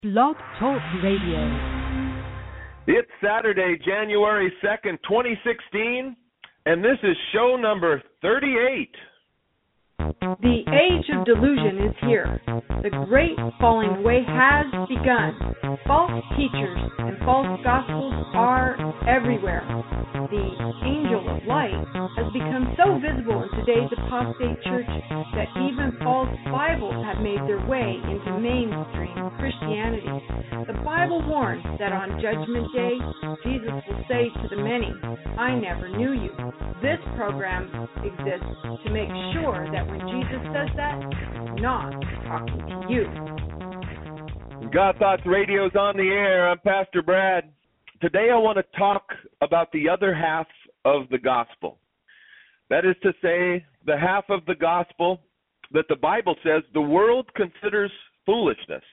Blog Talk Radio. It's Saturday, January 2nd, 2016, and this is show number 38. The age of delusion is here. The great falling away has begun. False teachers and false gospels are everywhere. The angel of light has become so visible in today's apostate church that even false Bibles have made their way into mainstream Christianity. The Bible warns that on Judgment Day, Jesus will say to the many, "I never knew you." This program exists to make sure that when Jesus says that, he's not talking to you. God Thoughts Radio's on the air. I'm Pastor Brad. Today I want to talk about the other half of the gospel. That is to say, the half of the gospel that the Bible says the world considers foolishness.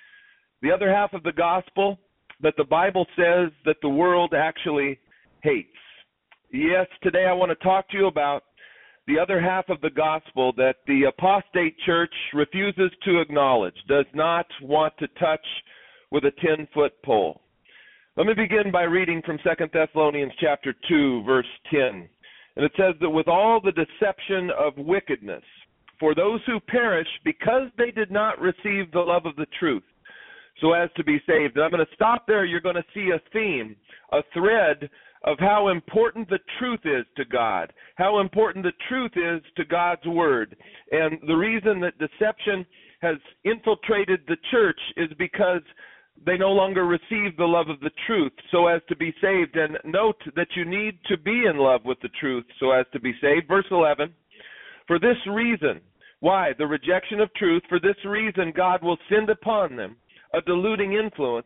The other half of the gospel that the Bible says that the world actually hates. Yes, today I want to talk to you about the other half of the gospel that the apostate church refuses to acknowledge, does not want to touch with a 10-foot pole. Let me begin by reading from 2 Thessalonians chapter 2, verse 10. And it says that with all the deception of wickedness, for those who perish because they did not receive the love of the truth, so as to be saved. And I'm going to stop there. You're going to see a theme, a thread of how important the truth is to God, how important the truth is to God's word. And the reason that deception has infiltrated the church is because they no longer receive the love of the truth so as to be saved. And note that you need to be in love with the truth so as to be saved. Verse 11, for this reason, why? The rejection of truth, for this reason God will send upon them a deluding influence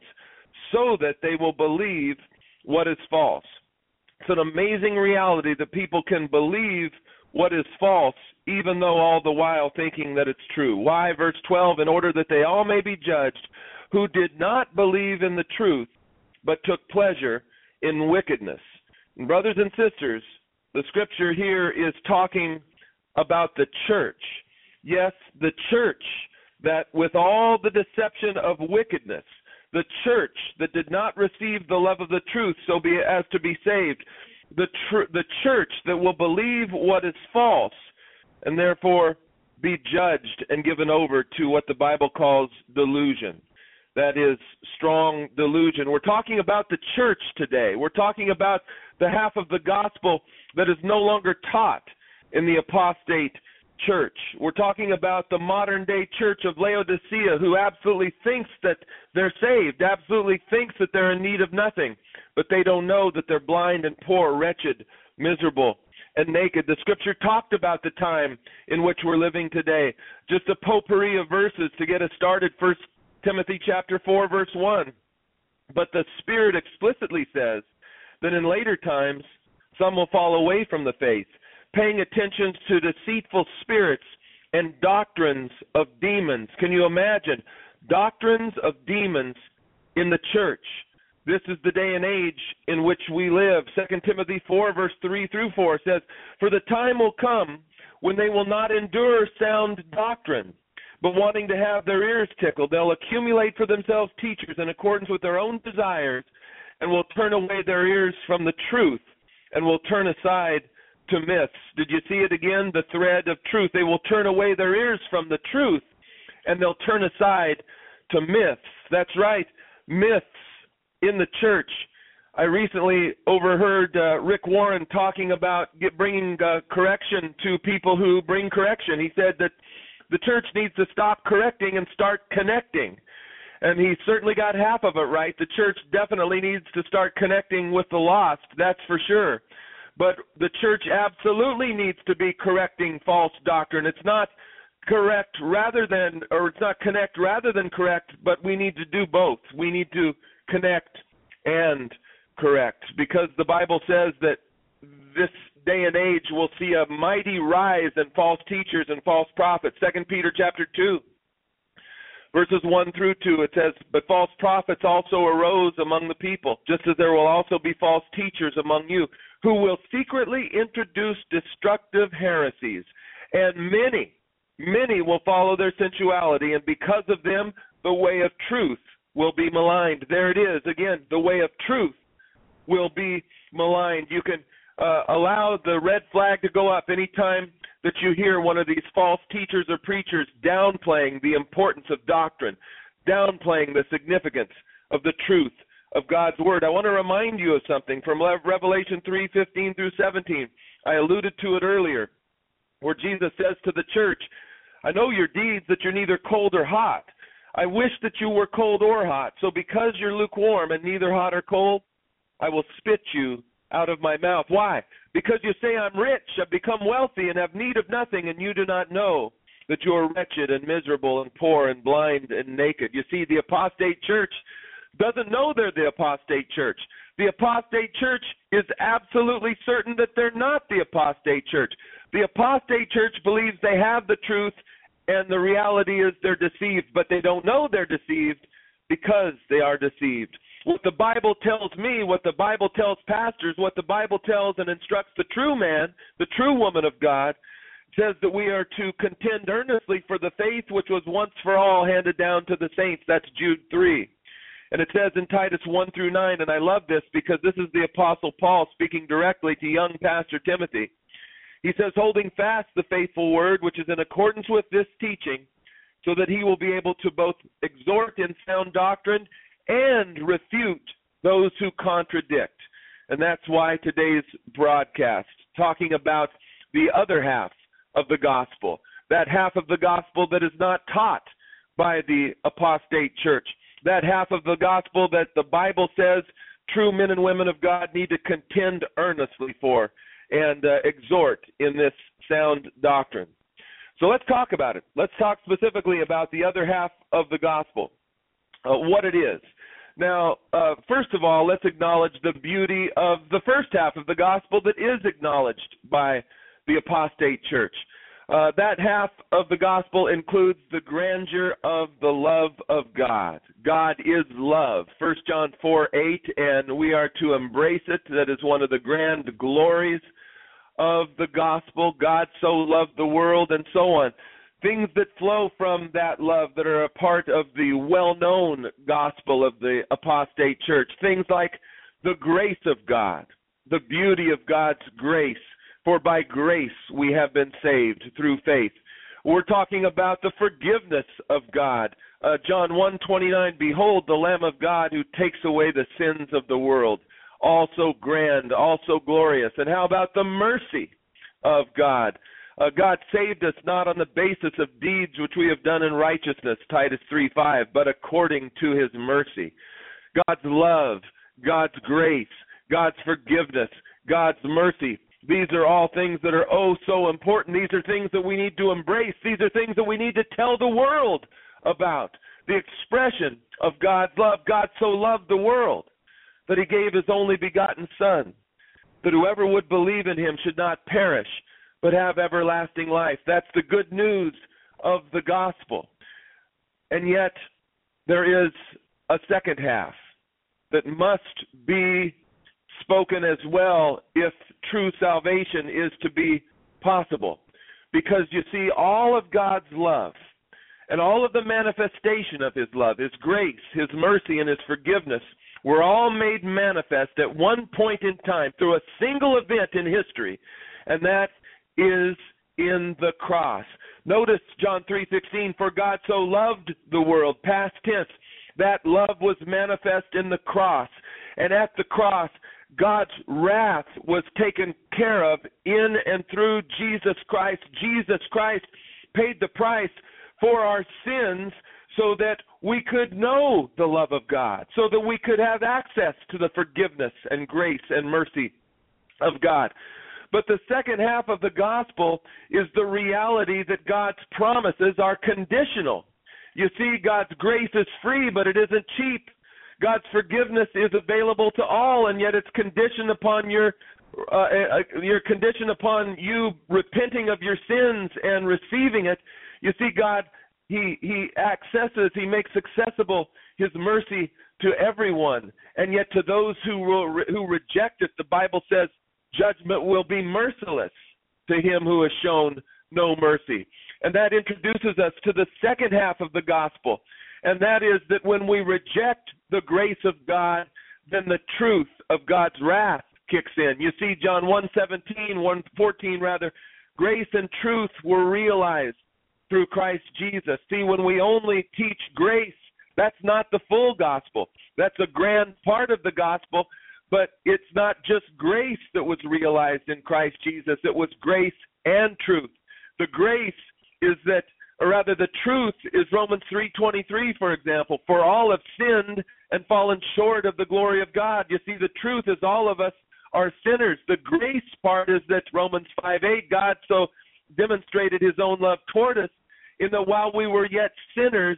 so that they will believe what is false. It's an amazing reality that people can believe what is false, even though all the while thinking that it's true. Why? Verse 12, in order that they all may be judged who did not believe in the truth, but took pleasure in wickedness. And brothers and sisters, the scripture here is talking about the church. Yes, the church that with all the deception of wickedness, the church that did not receive the love of the truth so be as to be saved, the church that will believe what is false and therefore be judged and given over to what the Bible calls delusion. That is strong delusion. We're talking about the church today. We're talking about the half of the gospel that is no longer taught in the apostate church. We're talking about the modern day church of Laodicea who absolutely thinks that they're saved, absolutely thinks that they're in need of nothing, but they don't know that they're blind and poor, wretched, miserable, and naked. The scripture talked about the time in which we're living today. Just a potpourri of verses to get us started. 1 Timothy chapter 4, verse 1. But the Spirit explicitly says that in later times some will fall away from the faith, paying attention to deceitful spirits and doctrines of demons. Can you imagine? Doctrines of demons in the church. This is the day and age in which we live. 2 Timothy 4, verse 3 through 4 says, for the time will come when they will not endure sound doctrine, but wanting to have their ears tickled, they'll accumulate for themselves teachers in accordance with their own desires, and will turn away their ears from the truth, and will turn aside to myths. Did you see it again? The thread of truth. They will turn away their ears from the truth, and they'll turn aside to myths. That's right, myths in the church. I recently overheard Rick Warren talking about bringing correction to people who bring correction. He said that the church needs to stop correcting and start connecting. And he certainly got half of it right. The church definitely needs to start connecting with the lost, that's for sure. But the church absolutely needs to be correcting false doctrine. It's not correct rather than, or it's not connect rather than correct, but we need to do both. We need to connect and correct, because the Bible says that this day and age will see a mighty rise in false teachers and false prophets. 2 Peter chapter 2, verses 1 through 2, it says, but false prophets also arose among the people, just as there will also be false teachers among you, who will secretly introduce destructive heresies, and many will follow their sensuality, and because of them the way of truth will be maligned. There it is. Again, the way of truth will be maligned. You can allow the red flag to go up anytime that you hear one of these false teachers or preachers downplaying the importance of doctrine, downplaying the significance of the truth of God's Word. I want to remind you of something from Revelation 3:15 through 17. I alluded to it earlier, where Jesus says to the church, I know your deeds, that you're neither cold or hot. I wish that you were cold or hot. So because you're lukewarm and neither hot or cold, I will spit you out of my mouth. Why? Because you say, I'm rich, I've become wealthy, and have need of nothing, and you do not know that you are wretched and miserable and poor and blind and naked. You see, the apostate church doesn't know they're the apostate church. The apostate church is absolutely certain that they're not the apostate church. The apostate church believes they have the truth, and the reality is they're deceived, but they don't know they're deceived because they are deceived. What the Bible tells me, what the Bible tells pastors, what the Bible tells and instructs the true man, the true woman of God, says that we are to contend earnestly for the faith which was once for all handed down to the saints. That's Jude 3. And it says in Titus 1 through 9, and I love this because this is the Apostle Paul speaking directly to young Pastor Timothy. He says, holding fast the faithful word which is in accordance with this teaching, so that he will be able to both exhort in sound doctrine and refute those who contradict. And that's why today's broadcast, talking about the other half of the gospel, that half of the gospel that is not taught by the apostate church, that half of the gospel that the Bible says true men and women of God need to contend earnestly for and exhort in this sound doctrine. So let's talk about it. Let's talk specifically about the other half of the gospel, what it is. Now, first of all, let's acknowledge the beauty of the first half of the gospel that is acknowledged by the apostate church. That half of the gospel includes the grandeur of the love of God. God is love, 1 John 4:8, and we are to embrace it. That is one of the grand glories of the gospel. God so loved the world, and so on. Things that flow from that love that are a part of the well-known gospel of the apostate church. Things like the grace of God, the beauty of God's grace. For by grace we have been saved through faith. We're talking about the forgiveness of God. John 1:29, behold the Lamb of God who takes away the sins of the world. Also grand, also glorious. And how about the mercy of God? God saved us not on the basis of deeds which we have done in righteousness, Titus 3:5, but according to his mercy. God's love, God's grace, God's forgiveness, God's mercy. These are all things that are oh so important. These are things that we need to embrace. These are things that we need to tell the world about. The expression of God's love. God so loved the world that he gave his only begotten Son, that whoever would believe in him should not perish, but have everlasting life. That's the good news of the gospel. And yet, there is a second half that must be spoken as well if true salvation is to be possible. Because you see, all of God's love and all of the manifestation of his love, his grace, his mercy, and his forgiveness were all made manifest at one point in time through a single event in history, and that is in the cross. Notice John 3:16, for God so loved the world, past tense. That love was manifest in the cross. And at the cross, God's wrath was taken care of in and through Jesus Christ. Jesus Christ paid the price for our sins so that we could know the love of God, so that we could have access to the forgiveness and grace and mercy of God. But the second half of the gospel is the reality that God's promises are conditional. You see, God's grace is free, but it isn't cheap. God's forgiveness is available to all, and yet it's conditioned upon you're conditioned upon you repenting of your sins and receiving it. You see, God, He makes accessible His mercy to everyone, and yet to those who reject it, the Bible says judgment will be merciless to him who has shown no mercy. And that introduces us to the second half of the gospel. and that is that when we reject the grace of God, then the truth of God's wrath kicks in. You see, John 1:14 rather, grace and truth were realized through Christ Jesus. See, when we only teach grace, that's not the full gospel. That's a grand part of the gospel, but it's not just grace that was realized in Christ Jesus. It was grace and truth. The grace is that, or rather the truth is Romans 3:23, for example. For all have sinned and fallen short of the glory of God. You see, the truth is all of us are sinners. The grace part is that Romans 5:8, God so demonstrated his own love toward us in that while we were yet sinners,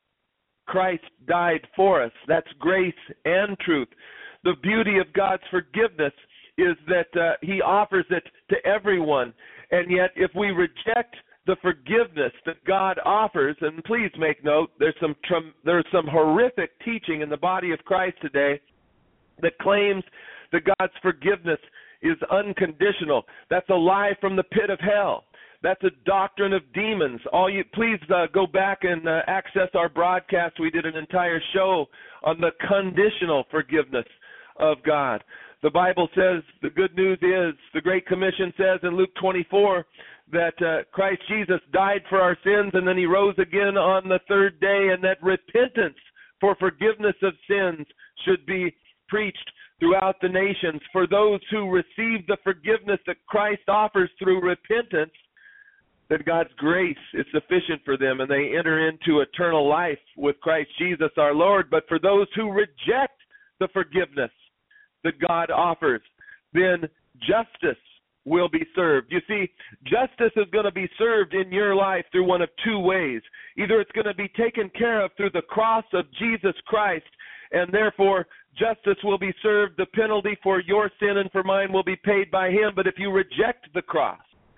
Christ died for us. That's grace and truth. The beauty of God's forgiveness is that he offers it to everyone. And yet if we reject the forgiveness that God offers, and please make note, there's some horrific teaching in the body of Christ today that claims that God's forgiveness is unconditional. That's a lie from the pit of hell. That's a doctrine of demons. Please go back and access our broadcast. We did an entire show on the conditional forgiveness of God. The Bible says, the good news is, the Great Commission says in Luke 24, that Christ Jesus died for our sins and then he rose again on the third day, and that repentance for forgiveness of sins should be preached throughout the nations. For those who receive the forgiveness that Christ offers through repentance, that God's grace is sufficient for them and they enter into eternal life with Christ Jesus our Lord. But for those who reject the forgiveness that God offers, then justice will be served. You see, justice is going to be served in your life through one of two ways. Either it's going to be taken care of through the cross of Jesus Christ, and therefore justice will be served. The penalty for your sin and for mine will be paid by him. But if you reject the cross,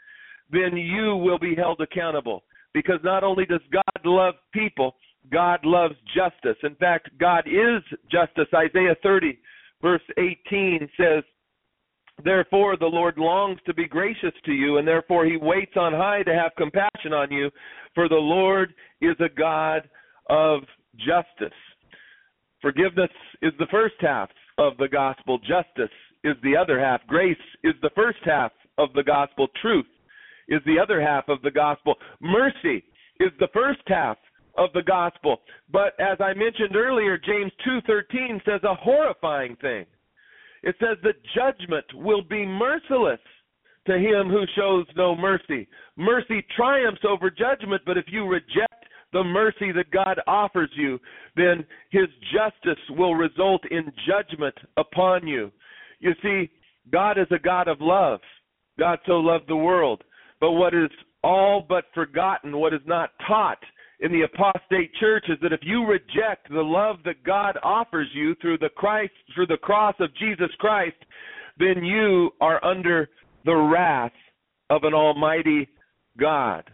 then you will be held accountable. Because not only does God love people, God loves justice. In fact, God is justice. Isaiah 30, verse 18 says, therefore the Lord longs to be gracious to you, and therefore he waits on high to have compassion on you, for the Lord is a God of justice. Forgiveness is the first half of the gospel. Justice is the other half. Grace is the first half of the gospel. Truth is the other half of the gospel. Mercy is the first half of the gospel. But as I mentioned earlier, James 2:13 says a horrifying thing. It says that judgment will be merciless to him who shows no mercy. Mercy triumphs over judgment, but if you reject the mercy that God offers you, then his justice will result in judgment upon you. You see, God is a God of love. God so loved the world. But what is all but forgotten, what is not taught in the apostate church, is that if you reject the love that God offers you through the cross of Jesus Christ, then you are under the wrath of an almighty God.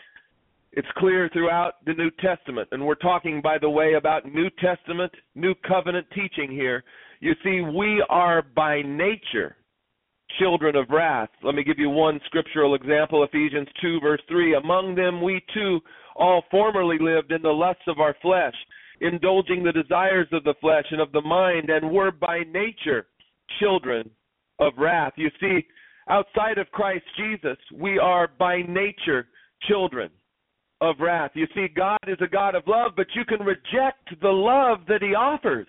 It's clear throughout the New Testament, and we're talking, by the way, about New Testament, New Covenant teaching here. You see, we are by nature children of wrath. Let me give you one scriptural example, Ephesians 2, verse 3. Among them we too all formerly lived in the lusts of our flesh, indulging the desires of the flesh and of the mind, and were by nature children of wrath. You see, outside of Christ Jesus, we are by nature children of wrath. You see, God is a God of love, but you can reject the love that he offers.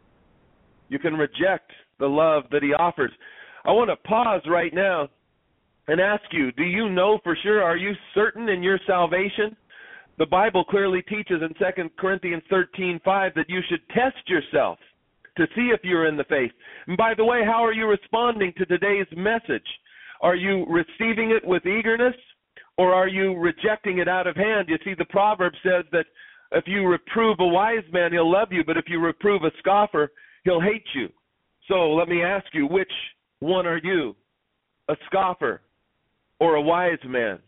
You can reject the love that he offers. I want to pause right now and ask you, do you know for sure, are you certain in your salvation? The Bible clearly teaches in 2 Corinthians 13:5 that you should test yourself to see if you're in the faith. And by the way, how are you responding to today's message? Are you receiving it with eagerness, or are you rejecting it out of hand? You see, the proverb says that if you reprove a wise man, he'll love you, but if you reprove a scoffer, he'll hate you. So let me ask you, which one are you, a scoffer or a wise man?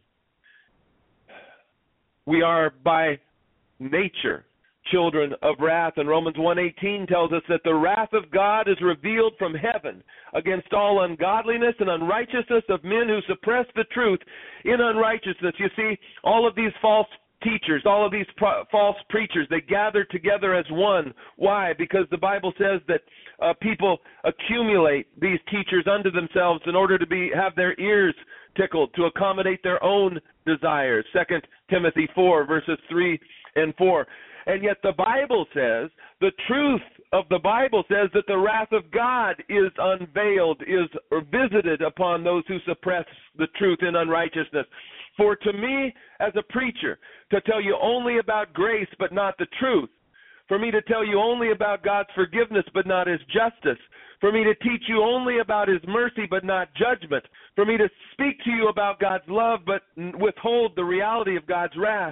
We are by nature children of wrath, and Romans 1:18 tells us that the wrath of God is revealed from heaven against all ungodliness and unrighteousness of men who suppress the truth in unrighteousness. You see, all of these false teachers, all of these false preachers, they gather together as one. Why? Because the Bible says that people accumulate these teachers unto themselves in order to have their ears tickled, to accommodate their own desires. 2 Timothy 4, verses 3 and 4. And yet the Bible says, the truth of the Bible says that the wrath of God is unveiled, is visited upon those who suppress the truth in unrighteousness. For to me, as a preacher, to tell you only about grace but not the truth, for me to tell you only about God's forgiveness but not His justice, for me to teach you only about His mercy but not judgment, for me to speak to you about God's love but withhold the reality of God's wrath,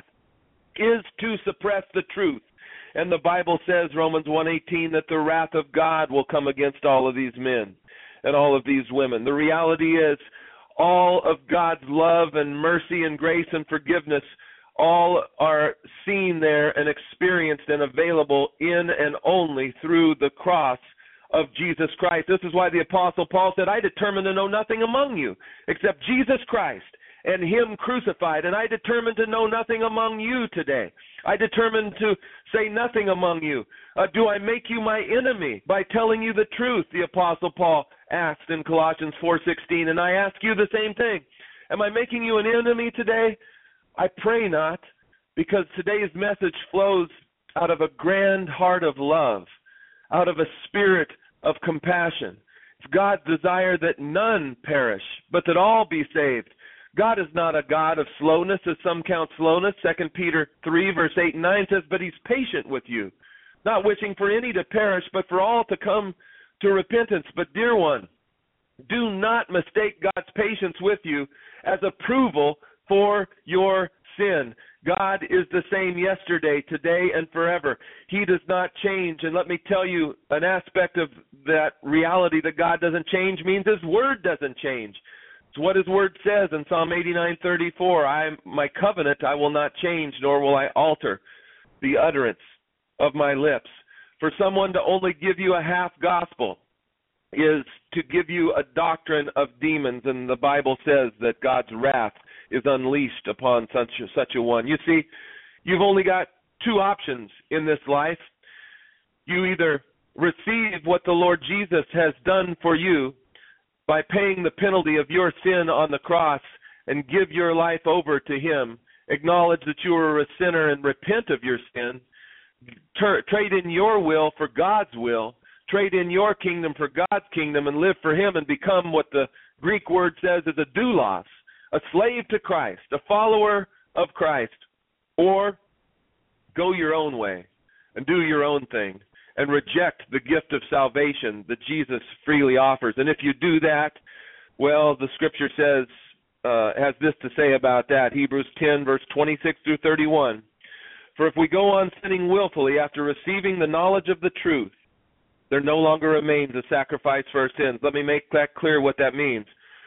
is to suppress the truth. And the Bible says, Romans 1:18, that the wrath of God will come against all of these men and all of these women. The reality is, all of God's love and mercy and grace and forgiveness, all are seen there and experienced and available in and only through the cross of Jesus Christ. This is why the Apostle Paul said, I determined to know nothing among you except Jesus Christ and Him crucified, and I determined to know nothing among you today. I determined to say nothing among you. Do I make you my enemy by telling you the truth? The Apostle Paul asked in Colossians 4:16, and I ask you the same thing. Am I making you an enemy today? I pray not, because today's message flows out of a grand heart of love, out of a spirit of compassion. It's God's desire that none perish, but that all be saved. God is not a God of slowness, as some count slowness. 2 Peter 3, verse 8 and 9 says, but He's patient with you, not wishing for any to perish, but for all to come to repentance. But dear one, do not mistake God's patience with you as approval for your sin. God is the same yesterday, today, and forever. He does not change. And let me tell you, an aspect of that reality that God doesn't change means His Word doesn't change. It's what His Word says in Psalm 89:34. My covenant I will not change, nor will I alter the utterance of my lips. For someone to only give you a half gospel is to give you a doctrine of demons, and the Bible says that God's wrath is unleashed upon such a one. You see, you've only got two options in this life. You either receive what the Lord Jesus has done for you by paying the penalty of your sin on the cross and give your life over to Him, acknowledge that you are a sinner and repent of your sin, trade in your will for God's will, trade in your kingdom for God's kingdom, and live for Him and become what the Greek word says is a doulos, a slave to Christ, a follower of Christ, or go your own way and do your own thing and reject the gift of salvation that Jesus freely offers. And if you do that, well, the Scripture says, has this to say about that, Hebrews 10, verse 26 through 31. For if we go on sinning willfully after receiving the knowledge of the truth, there no longer remains a sacrifice for our sins. Let me make that clear what that means.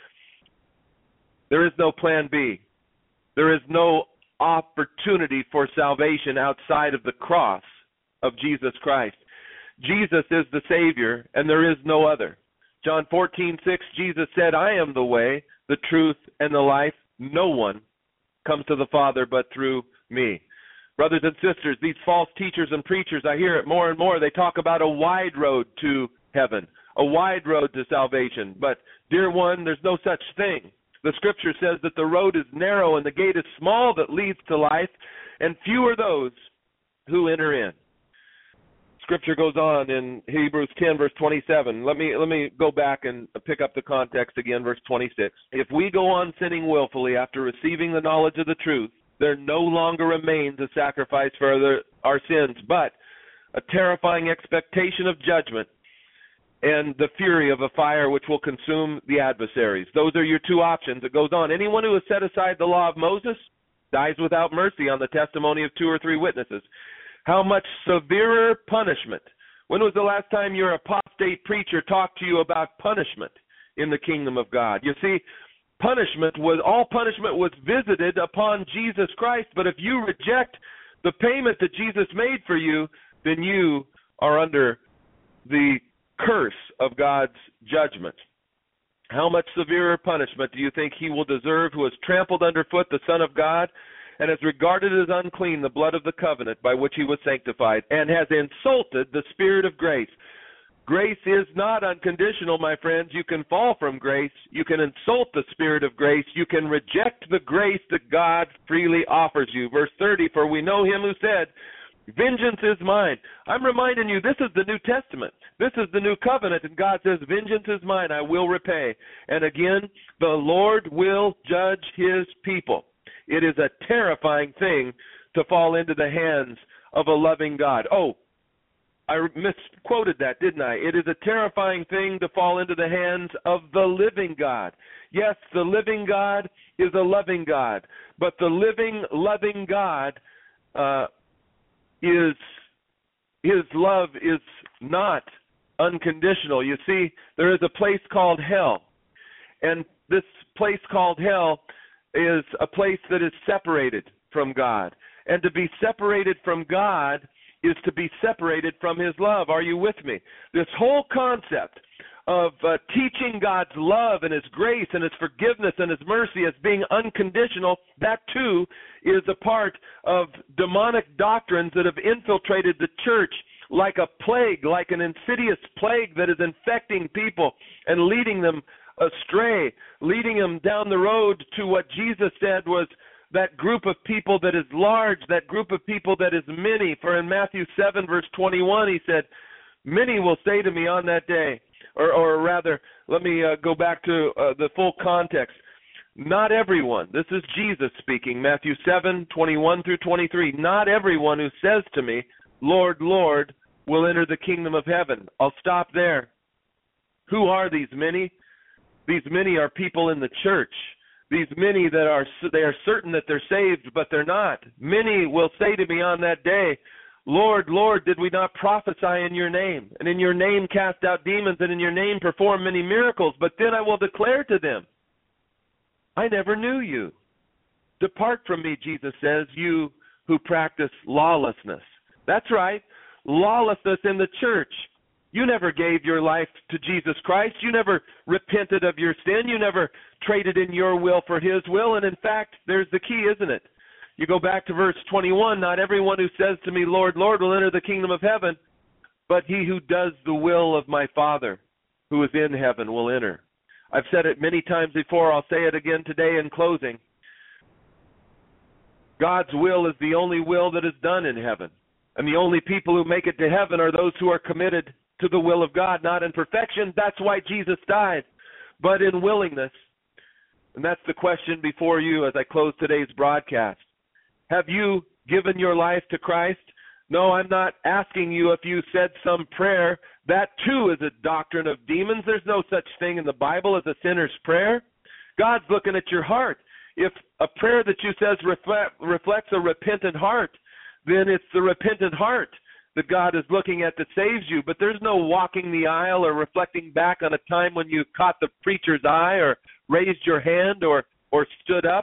There is no plan B. There is no opportunity for salvation outside of the cross of Jesus Christ. Jesus is the Savior, and there is no other. John 14:6, Jesus said, I am the way, the truth, and the life. No one comes to the Father but through me. Brothers and sisters, these false teachers and preachers, I hear it more and more, they talk about a wide road to heaven, a wide road to salvation. But, dear one, there's no such thing. The Scripture says that the road is narrow and the gate is small that leads to life, and few are those who enter in. Scripture goes on in Hebrews 10, verse 27. Let me go back and pick up the context again, verse 26. If we go on sinning willfully after receiving the knowledge of the truth, there no longer remains a sacrifice for our sins, but a terrifying expectation of judgment and the fury of a fire which will consume the adversaries. Those are your two options. It goes on. Anyone who has set aside the law of Moses dies without mercy on the testimony of 2 or 3 witnesses. How much severer punishment? When was the last time your apostate preacher talked to you about punishment in the kingdom of God? You see, all punishment was visited upon Jesus Christ, but if you reject the payment that Jesus made for you, then you are under the curse of God's judgment. How much severer punishment do you think He will deserve who has trampled underfoot the Son of God and has regarded as unclean the blood of the covenant by which he was sanctified, and has insulted the Spirit of grace. Grace is not unconditional, my friends. You can fall from grace. You can insult the Spirit of grace. You can reject the grace that God freely offers you. Verse 30, for we know him who said, vengeance is mine. I'm reminding you, this is the New Testament. This is the New Covenant, and God says, vengeance is mine, I will repay. And again, the Lord will judge his people. It is a terrifying thing to fall into the hands of a loving God. Oh, I misquoted that, didn't I? It is a terrifying thing to fall into the hands of the living God. Yes, the living God is a loving God, but the living, loving God his love is not unconditional. You see, there is a place called hell, and this place called hell is a place that is separated from God. And to be separated from God is to be separated from his love. Are you with me? This whole concept of teaching God's love and his grace and his forgiveness and his mercy as being unconditional, that too is a part of demonic doctrines that have infiltrated the church like a plague, like an insidious plague that is infecting people and leading them astray, leading them down the road to what Jesus said was that group of people that is large, that group of people that is many. For in Matthew 7, verse 21, he said, many will say to me on that day, or rather, let me go back to the full context. Not everyone, this is Jesus speaking, Matthew 7, 21 through 23, not everyone who says to me, Lord, Lord, will enter the kingdom of heaven. I'll stop there. Who are these many? These many are people in the church. These many they are certain that they're saved, but they're not. Many will say to me on that day, Lord, Lord, did we not prophesy in your name? And in your name cast out demons, and in your name perform many miracles? But then I will declare to them, I never knew you. Depart from me, Jesus says, you who practice lawlessness. That's right, lawlessness in the church. You never gave your life to Jesus Christ. You never repented of your sin. You never traded in your will for his will. And in fact, there's the key, isn't it? You go back to verse 21, not everyone who says to me, Lord, Lord, will enter the kingdom of heaven, but he who does the will of my Father who is in heaven will enter. I've said it many times before. I'll say it again today in closing. God's will is the only will that is done in heaven. And the only people who make it to heaven are those who are committed to the will of God, not in perfection. That's why Jesus died, but in willingness. And that's the question before you as I close today's broadcast. Have you given your life to Christ? No, I'm not asking you if you said some prayer. That too is a doctrine of demons. There's no such thing in the Bible as a sinner's prayer. God's looking at your heart. If a prayer that you says reflects a repentant heart, then it's the repentant heart that God is looking at that saves you. But there's no walking the aisle or reflecting back on a time when you caught the preacher's eye or raised your hand or stood up.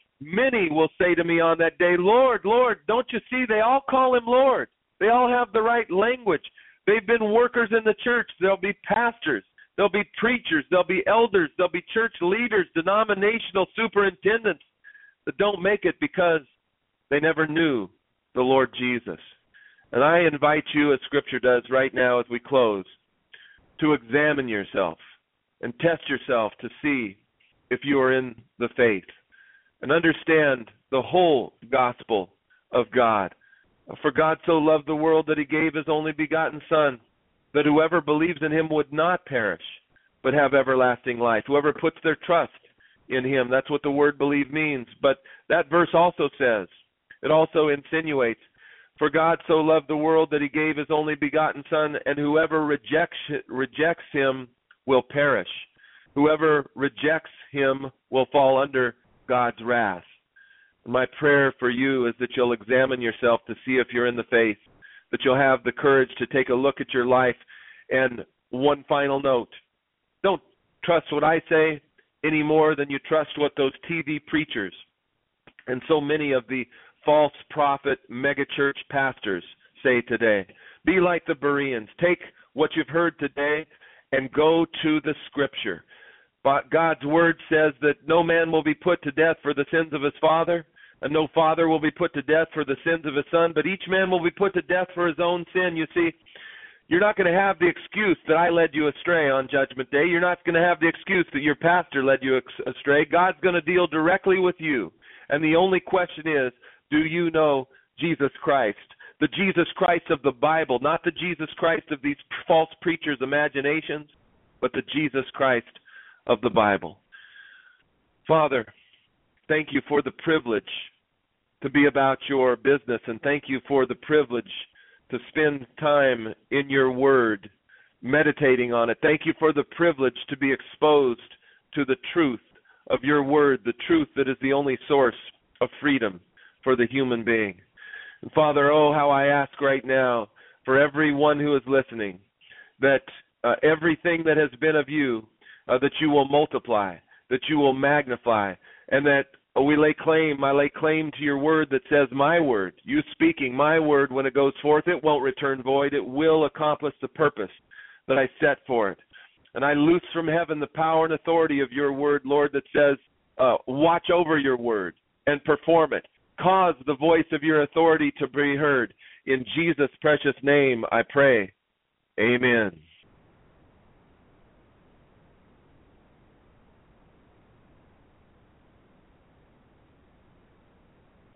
Many will say to me on that day, Lord, Lord, don't you see they all call him Lord? They all have the right language. They've been workers in the church. There'll be pastors. There'll be preachers. There'll be elders. There'll be church leaders, denominational superintendents that don't make it because they never knew the Lord Jesus. And I invite you, as Scripture does right now as we close, to examine yourself and test yourself to see if you are in the faith and understand the whole gospel of God. For God so loved the world that he gave his only begotten Son, that whoever believes in him would not perish, but have everlasting life. Whoever puts their trust in him, that's what the word believe means. But that verse also says, it also insinuates, for God so loved the world that he gave his only begotten Son, and whoever rejects him will perish. Whoever rejects him will fall under God's wrath. My prayer for you is that you'll examine yourself to see if you're in the faith, that you'll have the courage to take a look at your life. And one final note, don't trust what I say any more than you trust what those TV preachers and so many of the false prophet megachurch pastors say today. Be like the Bereans. Take what you've heard today and go to the Scripture. But God's word says that no man will be put to death for the sins of his father, And no father will be put to death for the sins of his son, but each man will be put to death for his own sin. You see, you're not going to have the excuse that I led you astray on Judgment Day. You're not going to have the excuse that your pastor led you astray. God's going to deal directly with you. And the only question is, do you know Jesus Christ? The Jesus Christ of the Bible, not the Jesus Christ of these false preachers' imaginations, but the Jesus Christ of the Bible. Father, thank you for the privilege to be about your business, and thank you for the privilege to spend time in your word, meditating on it. Thank you for the privilege to be exposed to the truth of your word, the truth that is the only source of freedom for the human being. And Father, oh, how I ask right now for everyone who is listening that everything that has been of you, that you will multiply, that you will magnify, and that I lay claim to your word that says my word, you speaking my word, when it goes forth, it won't return void. It will accomplish the purpose that I set for it. And I loose from heaven the power and authority of your word, Lord, that says watch over your word and perform it. Cause the voice of your authority to be heard. In Jesus' precious name I pray. Amen.